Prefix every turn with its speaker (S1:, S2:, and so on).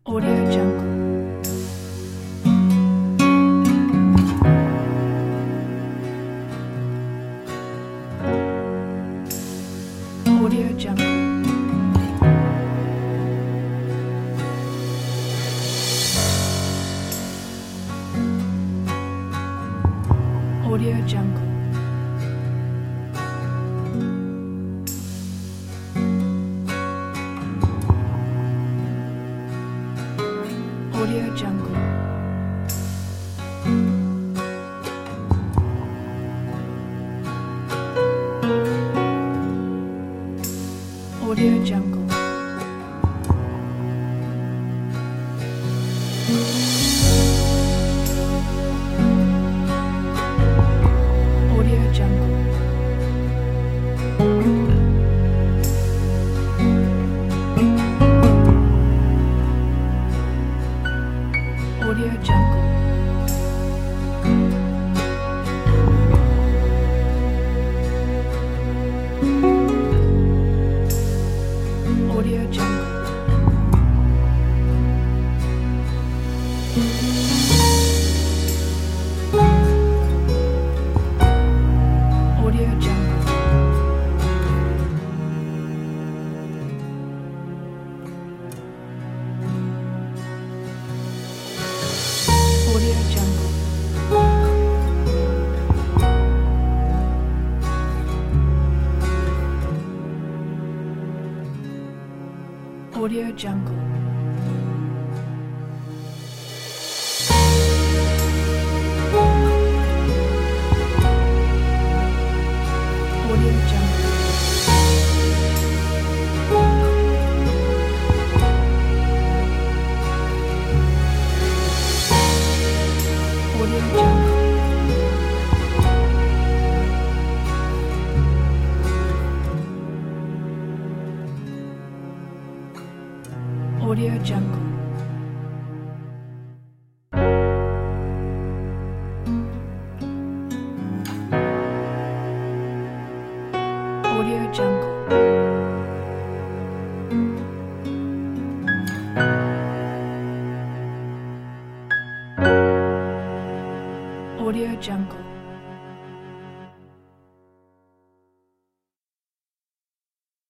S1: Audio Jungle. Audio Jungle. Audio Jungle. Audio Jungle. Audio Jungle. Audio Jungle. Audio Jungle. Audio Jungle. Audio Jungle. Audio Jungle. Audio Jungle. Audio Jungle. Audio Jungle. Audio Jungle. Audio Jungle. Audio Jungle.